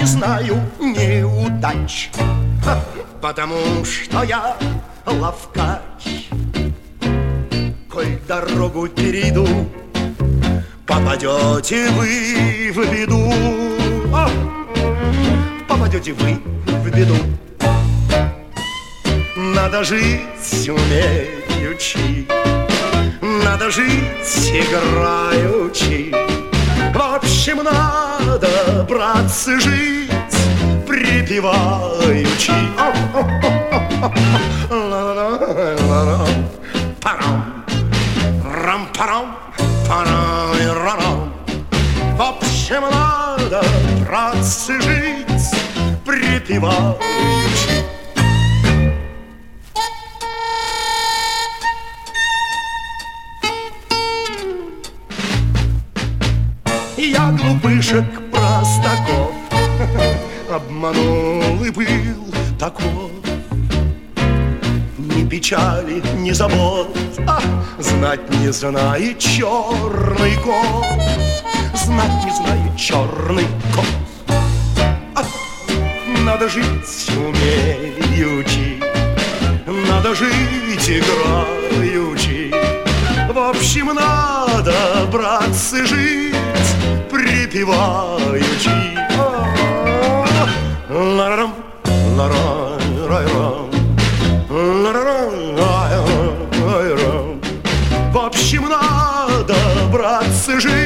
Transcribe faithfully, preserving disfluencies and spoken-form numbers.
знаю неудач, потому что я ловкач. Коль дорогу перейду, попадете вы в беду. О! Попадете вы в беду. Надо жить умеючи, надо жить играючи. В общем, надо, братцы, жить припеваючи. Парам, рам-парам, парам-рам. В общем, надо, братцы, жить припеваючи. Я глупышек простаков обманул и был таков. Ни печали, ни забот, а знать не знает черный кот. Знать не знает черный кот. А надо жить умеючи, надо жить играючи. В общем, надо, братцы, жить припеваючи. Ла-ра-рам, ла-ра-рай-рам, ла-ра-рай-рай-рам. В общем, надо, братцы, жить